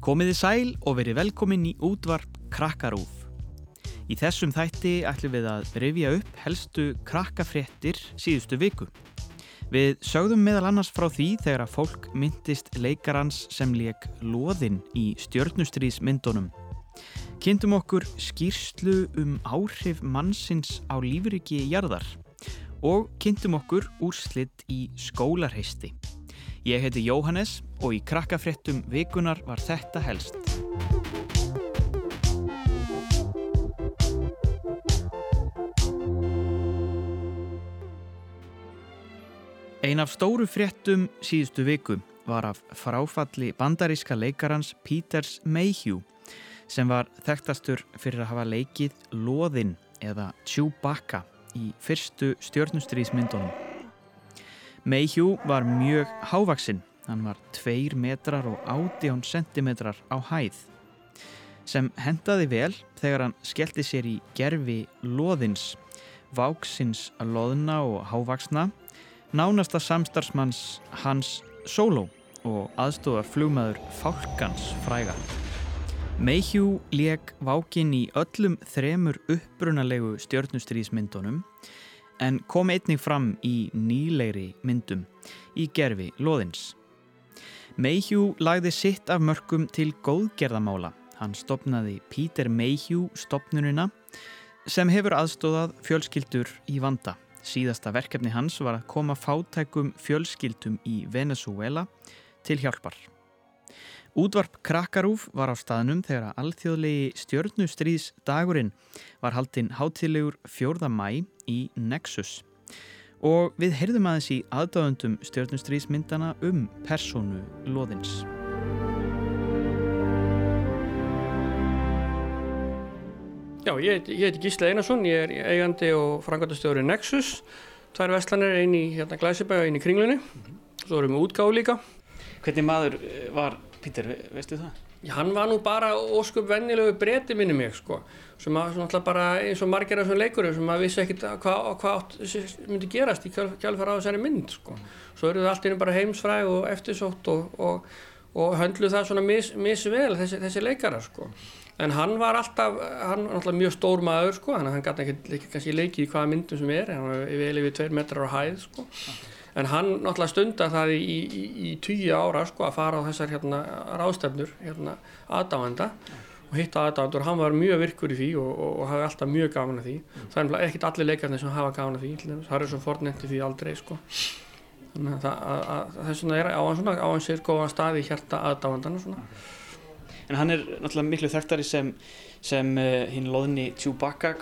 Komiði sæl og verið velkomin í útvarp Krakkarúv. Í þessum þætti ætlum við að rifja upp helstu krakkafréttir síðustu viku. Við sögðum meðal annars frá því þegar að fólk minntist leikarans sem lék Loðinn í stjörnustríðsmyndunum. Kynntum okkur skýrslu áhrif mannsins á lífríki jarðar og kynntum okkur úrslit í skólarheisti. Ég heiti Jóhannes og í krakkafréttum vikunar var þetta helst. Ein af stóru fréttum síðustu viku var af fráfalli bandaríska leikarans Peters Mayhew sem var þekktastur fyrir að hafa leikið Loðinn eða Chewbacca í fyrstu stjörnustríðsmyndunum. Mayhew var mjög hávaxinn, hann var 2 metrar og 18 sentimetrar á hæð, sem hentaði vel þegar hann skellti sér í gervi Loðins, váksins loðna og hávaxna, nánasta samstarfsmanns Hans Solo og aðstoðar flugmaður Fálkans fræga. Mayhew lék vákinn í öllum 3 upprunalegu stjörnustríðsmyndunum, en kom einnig fram í nýlegri myndum í gervi Loðins. Mayhew lagði sitt af mörkum til góðgerðamála. Hann stofnaði Peter Mayhew stofnunina sem hefur aðstoðað fjölskyldur í vanda. Síðasta verkefni hans var að koma fátækum fjölskyldum í Venezuela til hjálpar. Útvarp Krakkarúv var á staðnum þegar að alþjóðlegi stjörnustríðsdagurinn var haldinn hátíðlegur 4. maí í Nexus og við heyrðum aðeins í aðdáendum stjörnustríðsmyndana persónu Loðins. Já, ég heiti Gísli Einarsson, ég er eigandi og framkvæmdastjóri Nexus, 2 verslanir, ein í Glæsibæ og ein í Kringlunni, svo erum við útgáfu líka. Hvernig maður var Peter, veistu það? Já, hann var nú bara ósköp venjulegu Breti minni mig, sko, sem að náttúrulega bara eins og margir af þessum leikurum sem að vissi ekkert hvað myndi gerast í kjölfar á þessari mynd, sko. Svo eru þau allt inni bara heimsfræg og eftirsótt og höndluðu það svona misvel þessi leikarar, sko. En hann var náttúrulega mjög stór maður, sko, hann gat ekki kannski leikið í hvaða myndum sem hann var vel yfir 2 metrar á hæð, sko. En hann náttúrulega stundar það í 20 ára, sko, að fara á þessar ráðstefnur, aðdáenda og hitta aðdáendur. Hann var mjög virkur í því og hafði alltaf mjög gaman af því. Það er ekkert allir leikarnir sem hafa gaman af því, Harrison Ford nefndi því aldrei, sko. Þannig að þess vegna á hann sér góðan stað í hjarta aðdáendana, svona. En hann er náttúrulega miklu þekktari sem hinn loðni Chewbacca.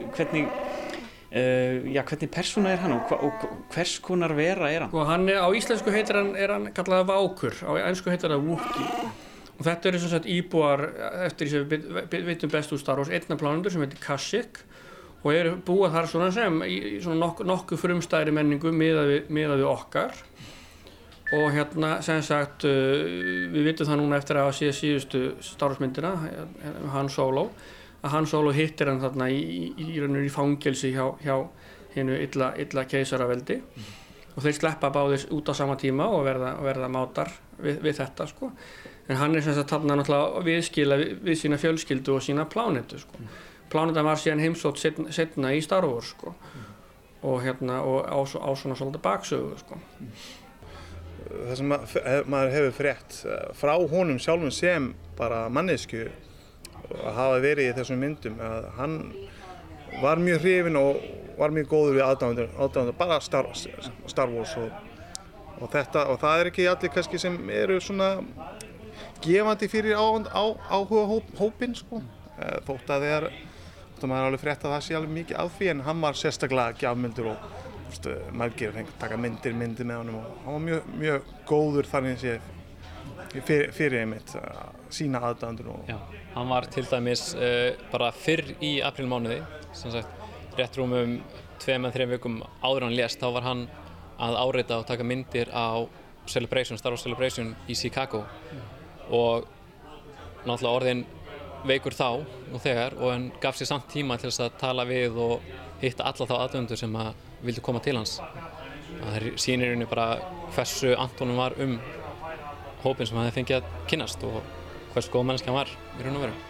Hvernig persóna er hann og hvers konar vera er hann? Og hann á íslensku er hann kallaður Vákur, á ensku heitir það Wookiee. Og þetta eru sem sagt íbúar eftir því sem við vitum best úr Star Wars, einna plánundur sem heitir Kashyyyk og eru búað þar svona sem í svona nokkuð frumstæðri menningu miðað við okkar. Og sem sagt, við vitum það núna eftir að hafa séð síðustu Star Wars myndina, Han Solo, að Han Solo hittir hann þarna í fangelsi hjá hinu illa keisaraveldi og þeir sleppa báðir út á sama tíma og verða mátar við þetta, sko. En hann sem sagt þarna náttúrulega viðskila við sína fjölskyldu og sína plánetu, sko. Plánetan var síðan heimsótt seinna í Star Wars, sko. Og á svona svolítið baksögu, sko. Það sem maður hefur frétt frá honum sjálfum sem bara manneskju að hafa verið í þessum myndum að hann var mjög hrifinn og var mjög góður við aðdáendur bara Star Wars og þetta og það er ekki allir kannski sem eru svona gefandi fyrir áhuga hópinn, sko. Þótt maður alveg frétt að það sé alveg mikið af því en hann var sérstaklega gjafmildur og margir fengu taka myndir með honum og hann var mjög góður þannig sé fyrir einmitt sína aðdáendur. Já, hann var til dæmis bara fyrr í aprílmánuði, sem sagt rétt rúmum 2-3 vikum áður hann lést, þá var hann að árita og taka myndir á Star Wars Celebration í Chicago og náttúrulega orðinn veikur þá og þegar og hann gaf sér samt tíma til þess að tala við og hitta alla þá aðdáendur sem að vildu koma til hans. Það sýnir henni bara hversu annt honum var hópinn sem hann hefði fengið að kynnast og hvers góð manneskjan var í raun og veru.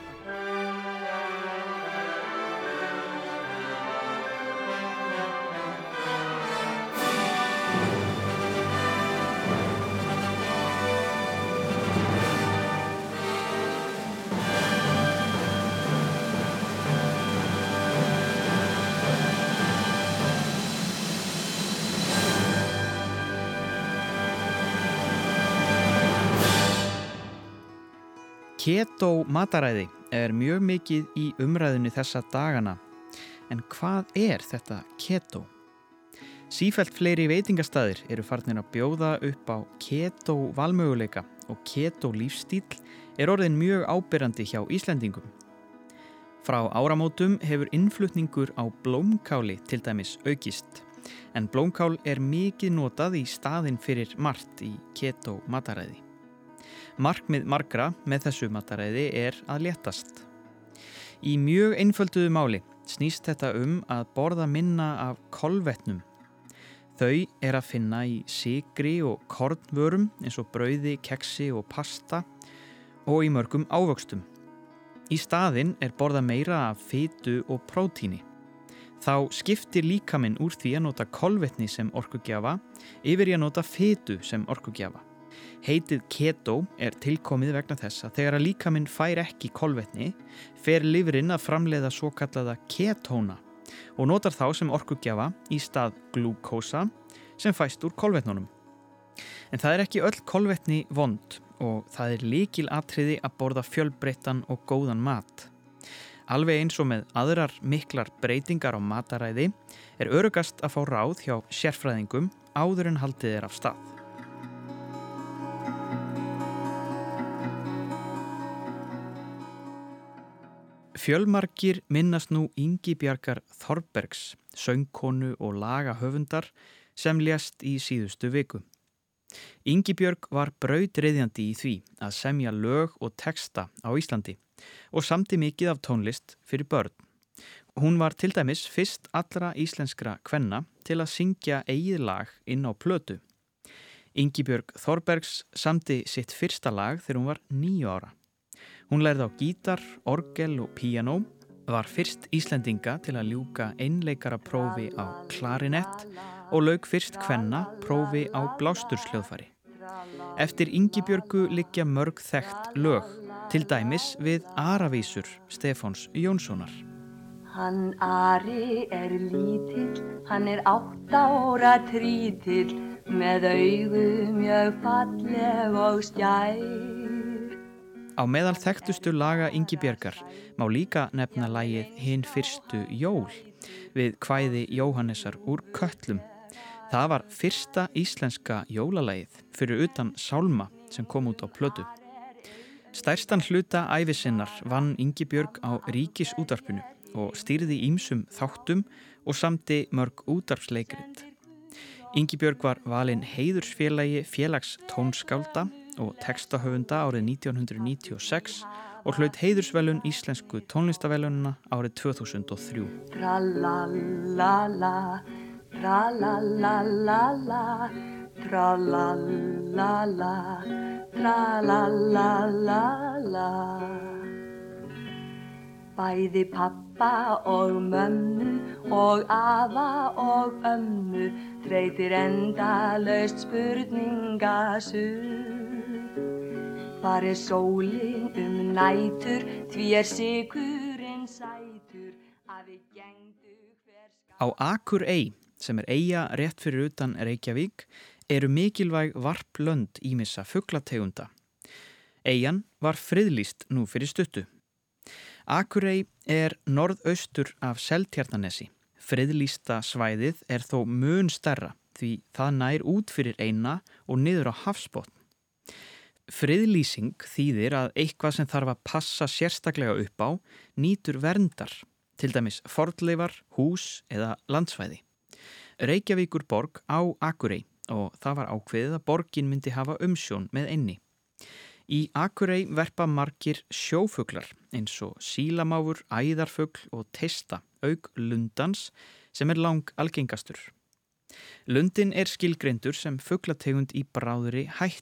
Keto mataræði er mjög mikið í umræðunni þessa dagana. En hvað er þetta keto? Sífellt fleiri veitingastaðir eru farnir að bjóða upp á keto valmöguleika og keto lífstíl er orðin mjög áberandi hjá Íslendingum. Frá áramótum hefur innflutningur á blómkáli til dæmis aukist, en blómkál er mikið notað í staðinn fyrir margt í keto mataræði. Markmið margra með þessu mataræði er að léttast. Í mjög einfölduðu máli snýst þetta að borða minna af kolvetnum. Þau er að finna í sykri og kornvörum eins og brauði, keksi og pasta og í mörgum ávöxtum. Í staðinn er borða meira af fitu og prótíni. Þá skiptir líkaminn úr því að nota kolvetni sem orkugjafa yfir í að nota fitu sem orkugjafa. Heitið keto er tilkomið vegna þess að þegar að líkaminn fær ekki kolvetni fer lifrin að framleiða svokallaða ketóna og notar þá sem orkugjafa í stað glúkósa sem fæst úr kolvetnunum. En það er ekki öll kolvetni vond og það er lykilatriði að borða fjölbreyttan og góðan mat. Alveg eins og með aðrar miklar breytingar á mataræði er öruggast að fá ráð hjá sérfræðingum áður en haldið er af stað. Fjölmargir minnast nú Ingibjargar Þorbergs, söngkonu og lagahöfundar sem lést í síðustu viku. Ingibjörg var brautryðjandi í því að semja lög og texta á Íslandi og samdi mikið af tónlist fyrir börn. Hún var til dæmis fyrst allra íslenskra kvenna til að syngja eigið lag inn á plötu. Ingibjörg Þorbergs samdi sitt fyrsta lag þegar hún var 9 ára. Hún lærði á gítar, orgel og píanó, var fyrst Íslendinga til að ljúka einleikara prófi á klarinett og lauk fyrst kvenna prófi á blástursljóðfæri. Eftir Ingibjörgu liggja mörg þekkt lög, til dæmis við Aravísur Stefáns Jónssonar. Hann Ari lítill, hann 8 ára trítill, með augu mjög falleg og stjær. Á meðal þekktustu laga Ingibjargar má líka nefna lagið Hin fyrstu jól við kvæði Jóhannesar úr Kötlum. Það var fyrsta íslenska jólalagið fyrir utan sálma sem kom út á plötu. Stærstan hluta ævi sinnar vann Ingibjörg á Ríkisútvarpinu og stýrði ýmsum þáttum og samdi mörg útvarpsleikrit. Ingibjörg var valin heiðursfélagi félags tónskálda og textahöfunda árið 1996 og hlaut heiðursverðlaun íslensku tónlistaverðlaunina árið 2003. Tralalala, tralalala, tralalala, tralalala. Bæði pappa og mömmu og afa og ömmu þreytir endalaust spurningasur. Hvar sólin nætur, því sykurinn sætur, að við gengdu hver skap. Á Akurey, sem eyja rétt fyrir utan Reykjavík, eru mikilvæg varplönd ýmissa fuglategunda. Eyjan var friðlýst nú fyrir stuttu. Akurey er norðaustur af Seltjarnarnesi. Friðlýsta svæðið er þó mun stærra því það nær út fyrir eyna og niður á hafsbotn. Friðlýsing þýðir að eitthvað sem þarf að passa sérstaklega upp á nýtur verndar, til dæmis fornleifar, hús eða landsvæði. Reykjavíkurborg á Akurey og það var ákveðið að borgin myndi hafa umsjón með eynni. Í Akurey verpa margir sjófuglar eins og sílamáfur, æðarfugl og teista auk lundans sem er lang algengastur. Lundin er skilgreindur sem fuglategund í bráðri hættu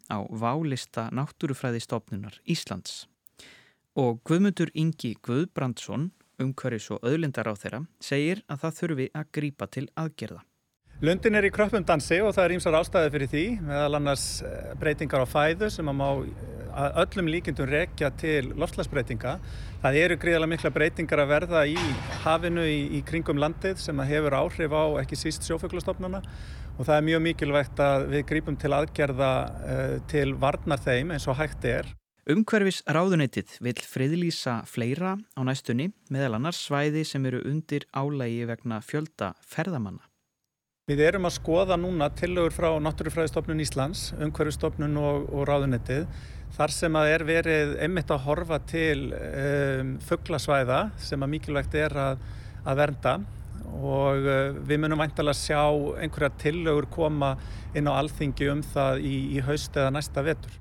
á válista Náttúrufræðistofnunar Íslands. Og Guðmundur Ingi Guðbrandsson, umhverfis- og auðlindaráðherra, segir að það þurfi að grípa til aðgerða. Lundin í kröppum dansi og það ýmsar ástæður fyrir því, meðal annars breytingar á fæðu sem að má að öllum líkindum rekja til loftslagsbreytinga. Það eru gríðarlega mikla breytingar að verða í hafinu í kringum landið sem að hefur áhrif á ekki síst sjófuglastofnana og það er mjög mikilvægt að við grípum til aðgerða til varnar þeim eins og hægt er. Umhverfisráðuneytið vill friðlýsa fleira á næstunni, meðal annars svæði sem eru undir álagi vegna fjölda ferðamanna. Við erum að skoða núna tillögur frá Náttúrufræðistofnun Íslands, Umhverfisstofnun og ráðuneytið, þar sem að er verið einmitt að horfa til fuglasvæða sem að mikilvægt er að vernda og við munum væntanlega sjá einhverja tillögur koma inn á Alþingi það í haust eða næsta vetur.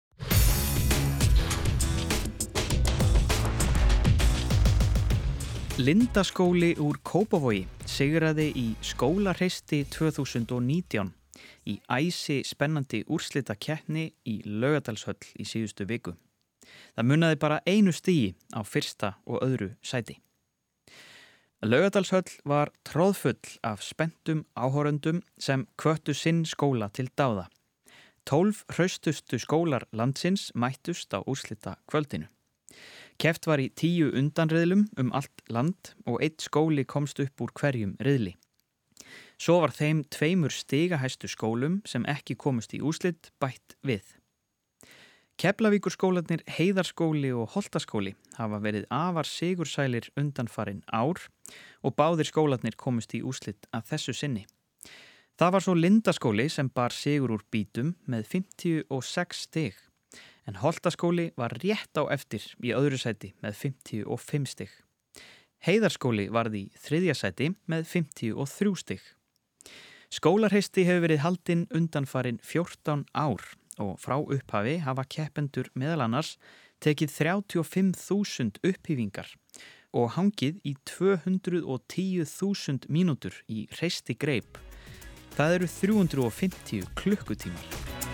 Lindaskóli úr Kópavogi sigraði í skólahreysti 2019 í æsi spennandi úrslitakeppni í Laugardalshöll í síðustu viku. Það munaði bara 1 stigi á fyrsta og öðru sæti. Laugardalshöll var troðfull af spenntum áhorfendum sem hvöttu sinn skóla til dáða. 12 hraustustu skólar landsins mættust á úrslita kvöldinu. Keppt var í 10 undanriðlum allt land og 1 skóli komst upp úr hverjum riðli. Svo var þeim 2 stigahæstu skólum sem ekki komust í úrslit bætt við. Keflavíkurskólarnir Heiðarskóli og Holtaskóli hafa verið afar sigursælir undanfarin ár og báðir skólarnir komust í úrslit að þessu sinni. Það var svo Lindaskóli sem bar sigur úr býtum með 56 stig. En Holtaskóli var rétt á eftir í öðru sæti með 55 stig. Heiðarskóli varð í 3. sæti með 53 stig. Skólarhreysti hefur verið haldinn undanfarin 14 ár og frá upphafi hafa keppendur meðal annars tekið 35.000 upphífingar og hangið í 210.000 mínútur í hreysti greip. Það eru 350 klukkutímar.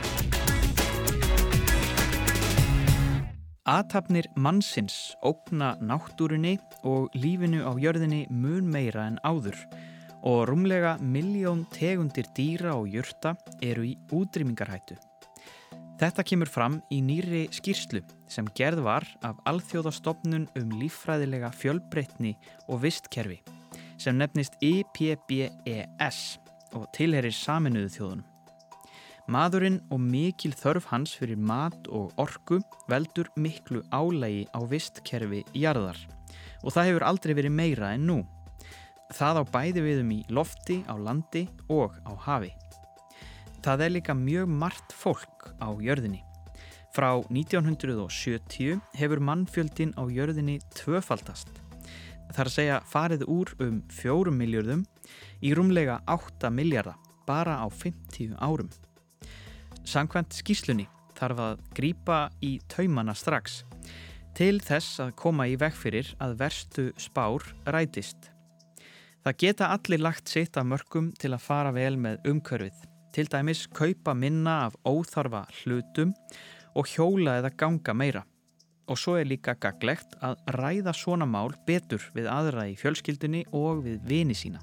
Athafnir mannsins ógna náttúrunni og lífinu á jörðinni mun meira en áður og rúmlega 1 milljón tegundir dýra og jurta eru í útrýmingarhættu. Þetta kemur fram í nýrri skýrslu sem gerð var af Alþjóðastofnun líffræðilega fjölbreytni og vistkerfi sem nefnist IPBES og tilheyrir Sameinuðu þjóðunum. Maðurinn og mikil þörf hans fyrir mat og orku veldur miklu álagi á vistkerfi jarðar og það hefur aldrei verið meira en nú. Það á bæði við í lofti, á landi og á hafi. Það er líka mjög margt fólk á jörðinni. Frá 1970 hefur mannfjöldinn á jörðinni tvöfaldast. Það er að segja farið úr 4 milljörðum í rúmlega 8 milljarða bara á 50 árum. Samkvæmt skýrslunni þarf að grípa í taumana strax til þess að koma í veg fyrir að verstu spár rætist. Það geta allir lagt sitt af mörkum til að fara vel með umhverfið, til dæmis kaupa minna af óþarfa hlutum og hjóla eða ganga meira. Og svo er líka gagnlegt að ræða svona mál betur við aðra í fjölskyldunni og við vini sína.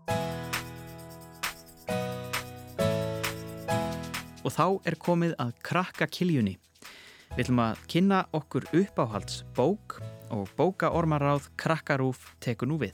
Og þá er komið að krakkakiljunni. Við ætlum að kynna okkur uppáhalds bók og bókaormaráð Krakkarúf tekur nú við.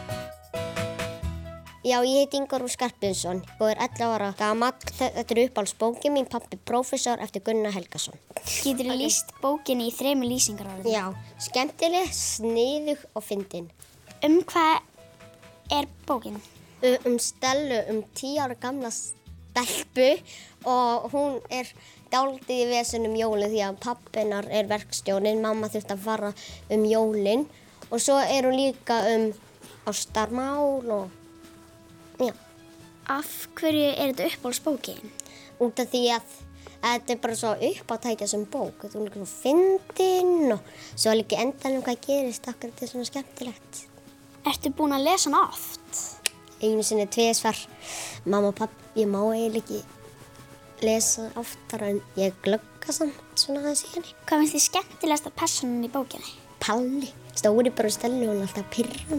Já, ég heiti Ingvar Skarphéðinsson og er 11 ára gamall. Þetta er uppáhaldsbókin mín, pabbi prófessor eftir Gunnar Helgason. Geturðu lýst bókinni í 3 lýsingarorðum? Já, skemmtileg, sniðug og fyndin. Hvað er bókin? Stellu, 10 ára gamla stelpu og hún er dálítið í vesen jólin því að pabbinar er verkstjórinn, mamma þurfti að fara jólin og svo er hún líka ástarmál og já. Af hverju er þetta uppáhaldsbókin? Út af því að þetta er bara svo uppátækja sem bók. Þetta er líka svo fyndin og svo er líka endanum hvað gerist akkur þetta er svona skemmtilegt. Ertu búin að lesa hana oft? Einu sinni 2 svar. Mamma og pappi, ég má eiginlega ekki lesa oftar en ég glögga samt svona aðeins í henni. Hvað finnst þið skemmtilegasta persónan í bókinni? Palli. Stóri bara Stellu, hún er alltaf pirran.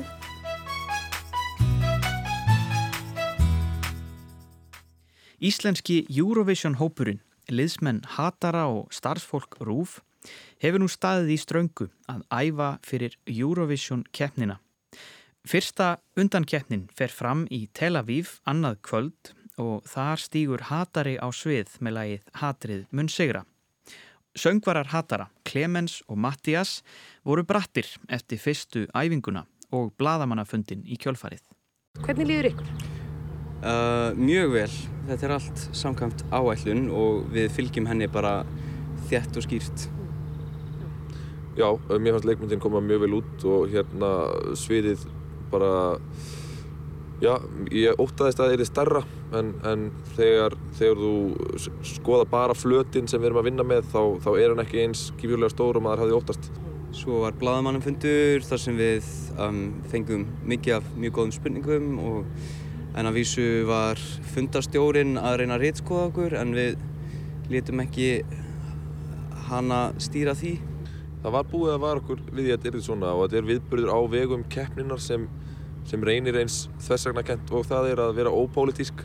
Íslenski Eurovision hópurinn, liðsmenn Hatara og starfsfólk RÚV, hefur nú staðið í ströngu að æfa fyrir Eurovision keppnina. Fyrsta undankeppnin fer fram í Tel Aviv annað kvöld og þar stígur Hatari á svið með lagið Hatrið mun sigra. Söngvarar Hatara, Clemens og Mattias, voru brattir eftir fyrstu æfinguna og blaðamannafundin í kjölfarið. Hvernig líður ykkur? Mjög vel. Þetta allt samkvæmt áætlun og við fylgjum henni bara þétt og skýrt. Já, mér fannst leikmyndin koma mjög vel út og sviðið bara, já, ég óttaðist að það yrði stærra en þegar þú skoða bara flötinn sem við erum að vinna með þá er hann ekki eins gífurlega stór og maður hafði óttast. Svo var blaðamannafundur þar sem við fengum mikið af mjög góðum spurningum en að vísu var fundarstjórinn að reyna að ritskoða okkur en við létum ekki hana stýra því. Það var búið að vara okkur við því að þetta yrði svona og þetta viðburður á vegum keppninnar sem reynir eins þversagnarkennt og það er að vera ópólitísk.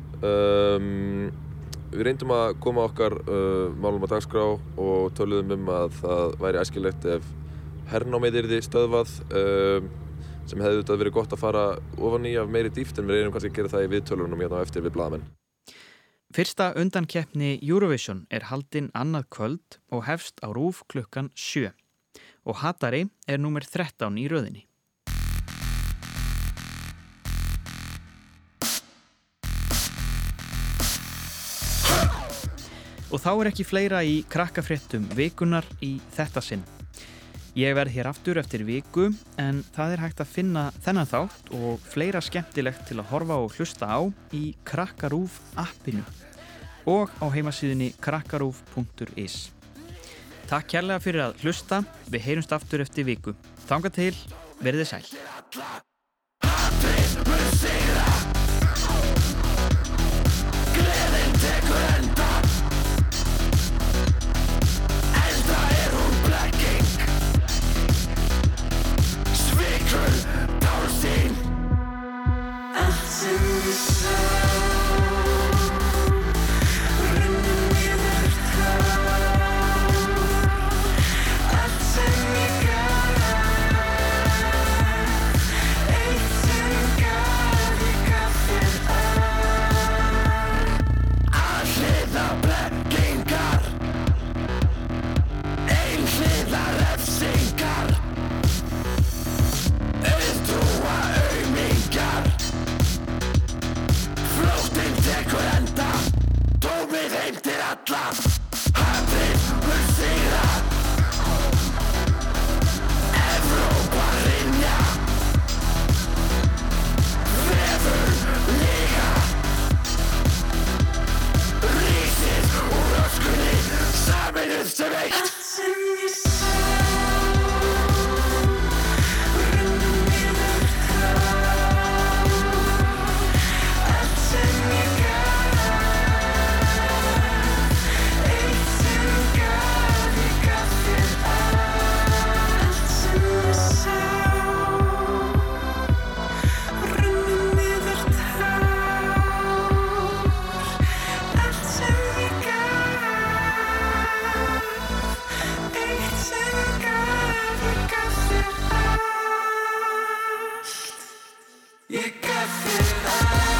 Við reyndum að koma okkar málum á dagskrá og töluðum að það væri æskilegt ef hernámið yrði stöðvað sem hefði auðvitað verið gott að fara ofan í af meiri dýpt en við reynum kannski að gera það í viðtölunum hérna á eftir við blaðamenn. Fyrsta undankeppni Eurovision er haldin annað kvöld og hefst á RÚV klukkan 7 og Hatari er númer 13 í röðinni. Og þá er ekki fleira í krakkafréttum vikunar í þetta sinn. Ég verð hér aftur eftir viku en það er hægt að finna þennan þátt og fleira skemmtilegt til að horfa og hlusta á í KrakkaRÚV appinu og á heimasíðunni krakkarúv.is. Takk kærlega fyrir að hlusta, við heyrumst aftur eftir viku. Þangað til, verið sæl. Hatrið mun sigra, gleðin tekur enda, enda hún blekking, svikur tálsýn, allt sem við sá. Hatrið mun sigra, Evrópa hrynja, vefur liga, rísið úr öskunni, sameinuð sem eitt. Allt sem ég sá, runnum niður tár, allt sem ég ég gaf þér allt.